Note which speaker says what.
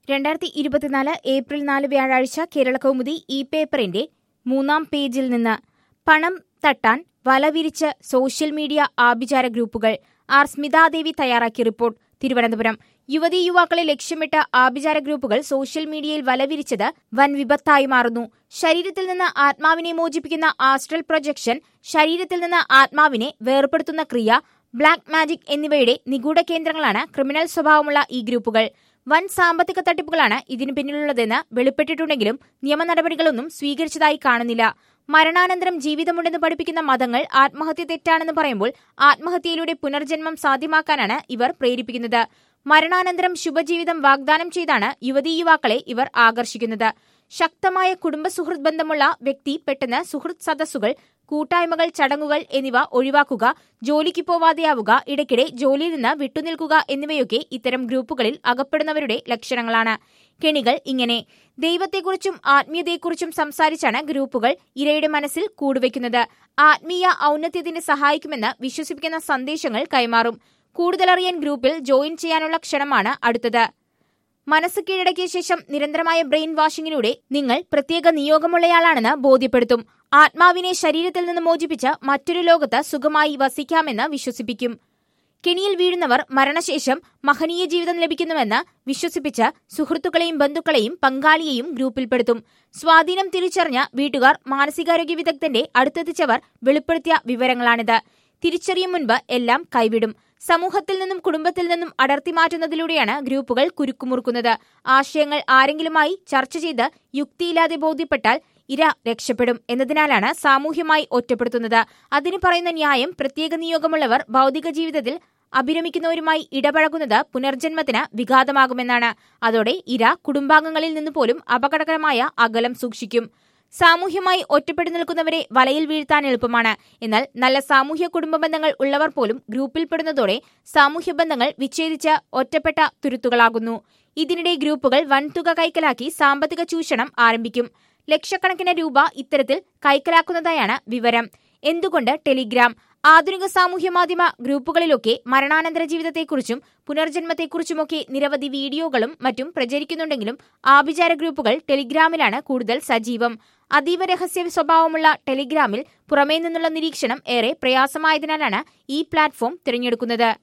Speaker 1: 2024 April 4 വ്യാഴാഴ്ച കേരളകൗമുദി ഈ പേപ്പറിന്റെ 3-ാം പേജിൽ നിന്ന് പണം തട്ടാൻ വലവിരിച്ച് സോഷ്യൽ മീഡിയ ആഭിചാര ഗ്രൂപ്പുകൾ. ആർ സ്മിതാദേവി തയ്യാറാക്കിയ റിപ്പോർട്ട്. തിരുവനന്തപുരം. യുവതീ യുവാക്കളെ ലക്ഷ്യമിട്ട് ആഭിചാര ഗ്രൂപ്പുകൾ സോഷ്യൽ മീഡിയയിൽ വലവിരിച്ചത് വൻ വിപത്തായി മാറുന്നു. ശരീരത്തിൽ നിന്ന് ആത്മാവിനെ മോചിപ്പിക്കുന്ന ആസ്ട്രൽ പ്രൊജക്ഷൻ, ശരീരത്തിൽ നിന്ന് ആത്മാവിനെ വേർപെടുത്തുന്ന ക്രിയ, ബ്ലാക്ക് മാജിക് എന്നിവയുടെ നിഗൂഢ കേന്ദ്രങ്ങളാണ് ക്രിമിനൽ സ്വഭാവമുള്ള ഈ ഗ്രൂപ്പുകൾ. വൻ സാമ്പത്തിക തട്ടിപ്പുകളാണ് ഇതിനു പിന്നിലുള്ളതെന്ന് വെളിപ്പെട്ടിട്ടുണ്ടെങ്കിലും നിയമ നടപടികളൊന്നും സ്വീകരിച്ചതായി കാണുന്നില്ല. മരണാനന്തരം ജീവിതമുണ്ടെന്ന് പഠിപ്പിക്കുന്ന മതങ്ങൾ ആത്മഹത്യ തെറ്റാണെന്ന് പറയുമ്പോൾ ആത്മഹത്യയിലൂടെ പുനർജന്മം സാധ്യമാക്കാനാണ് ഇവർ പ്രേരിപ്പിക്കുന്നത്. മരണാനന്തരം ശുഭജീവിതം വാഗ്ദാനം ചെയ്താണ് യുവതീ യുവാക്കളെ ഇവർ ആകർഷിക്കുന്നത്. ശക്തമായ കുടുംബ സുഹൃത്ത് ബന്ധമുള്ള വ്യക്തി പെട്ടെന്ന് സുഹൃത്ത് സദസ്സുകൾ, കൂട്ടായ്മകൾ, ചടങ്ങുകൾ എന്നിവ ഒഴിവാക്കുക, ജോലിക്ക് പോവാതെയാവുക, ഇടയ്ക്കിടെ ജോലിയിൽ നിന്ന് വിട്ടുനിൽക്കുക എന്നിവയൊക്കെ ഇത്തരം ഗ്രൂപ്പുകളിൽ അകപ്പെടുന്നവരുടെ ലക്ഷണങ്ങളാണ്. കെണികൾ ഇങ്ങനെ. ദൈവത്തെക്കുറിച്ചും ആത്മീയതയെക്കുറിച്ചും സംസാരിച്ചാണ് ഗ്രൂപ്പുകൾ ഇരയുടെ മനസ്സിൽ കൂടുവയ്ക്കുന്നത്. ആത്മീയ ഔന്നത്യത്തിന് സഹായിക്കുമെന്ന് വിശ്വസിപ്പിക്കുന്ന സന്ദേശങ്ങൾ കൈമാറും. കൂടുതലറിയാൻ ഗ്രൂപ്പിൽ ജോയിൻ ചെയ്യാനുള്ള ക്ഷണമാണ് അടുത്തത്. മനസ്സ് കീഴടക്കിയ ശേഷം നിരന്തരമായ ബ്രെയിൻ വാഷിങ്ങിലൂടെ നിങ്ങൾ പ്രത്യേക നിയോഗമുള്ളയാളാണെന്ന് ബോധ്യപ്പെടുത്തും. ആത്മാവിനെ ശരീരത്തിൽ നിന്ന് മോചിപ്പിച്ച് മറ്റൊരു ലോകത്ത് സുഖമായി വസിക്കാമെന്ന് വിശ്വസിപ്പിക്കും. കെണിയിൽ വീഴുന്നവർ മരണശേഷം മഹനീയ ജീവിതം ലഭിക്കുന്നുവെന്ന് വിശ്വസിപ്പിച്ച് സുഹൃത്തുക്കളെയും ബന്ധുക്കളെയും പങ്കാളിയെയും ഗ്രൂപ്പിൽപ്പെടുത്തും. സ്വാധീനം തിരിച്ചറിഞ്ഞ വീട്ടുകാർ മാനസികാരോഗ്യ വിദഗ്ധന്റെ അടുത്തെത്തിച്ചവർ വെളിപ്പെടുത്തിയ വിവരങ്ങളാണിത്. തിരിച്ചറിയും മുൻപ് എല്ലാം കൈവിടും. സമൂഹത്തിൽ നിന്നും കുടുംബത്തിൽ നിന്നും അടർത്തി മാറ്റുന്നതിലൂടെയാണ് ഗ്രൂപ്പുകൾ കുരുക്കുമുറുക്കുന്നത്. ആശയങ്ങൾ ആരെങ്കിലുമായി ചർച്ച ചെയ്ത് യുക്തിയില്ലാതെ ബോധ്യപ്പെട്ടാൽ ഇര രക്ഷപ്പെടും എന്നതിനാലാണ് സാമൂഹ്യമായി ഒറ്റപ്പെടുത്തുന്നത്. അതിന് പറയുന്ന ന്യായം പ്രത്യേക നിയോഗമുള്ളവർ ഭൗതിക ജീവിതത്തിൽ അഭിരമിക്കുന്നവരുമായി ഇടപഴകുന്നത് പുനർജന്മത്തിന് വിഘാതമാകുമെന്നാണ്. അതോടെ ഇര കുടുംബാംഗങ്ങളിൽ നിന്ന് പോലും അപകടകരമായ അകലം സൂക്ഷിക്കും. സാമൂഹ്യമായി ഒറ്റപ്പെട്ടു നിൽക്കുന്നവരെ വലയിൽ വീഴ്ത്താൻ എളുപ്പമാണ്. എന്നാൽ നല്ല സാമൂഹ്യ കുടുംബ ബന്ധങ്ങൾ ഉള്ളവർ പോലും ഗ്രൂപ്പിൽപ്പെടുന്നതോടെ സാമൂഹ്യ ബന്ധങ്ങൾ വിച്ഛേദിച്ച് ഒറ്റപ്പെട്ട തുരുത്തുകളാകുന്നു. ഇതിനിടെ ഗ്രൂപ്പുകൾ വൻതുക കൈക്കലാക്കി സാമ്പത്തിക ചൂഷണം ആരംഭിക്കും. ലക്ഷക്കണക്കിന് രൂപ ഇത്തരത്തിൽ കൈക്കലാക്കുന്നതായാണ് വിവരം. എന്തുകൊണ്ട് ടെലിഗ്രാം? ആധുനിക സാമൂഹ്യ മാധ്യമ ഗ്രൂപ്പുകളിലൊക്കെ മരണാനന്തര ജീവിതത്തെക്കുറിച്ചും പുനർജന്മത്തെക്കുറിച്ചുമൊക്കെ നിരവധി വീഡിയോകളും മറ്റും പ്രചരിക്കുന്നുണ്ടെങ്കിലും ആഭിചാര ഗ്രൂപ്പുകൾ ടെലിഗ്രാമിലാണ് കൂടുതൽ സജീവം. അതീവ രഹസ്യ സ്വഭാവമുള്ള ടെലിഗ്രാമിൽ പുറമേ നിന്നുള്ള നിരീക്ഷണം ഏറെ പ്രയാസമായതിനാലാണ് ഈ പ്ലാറ്റ്ഫോം തിരഞ്ഞെടുക്കുന്നത്.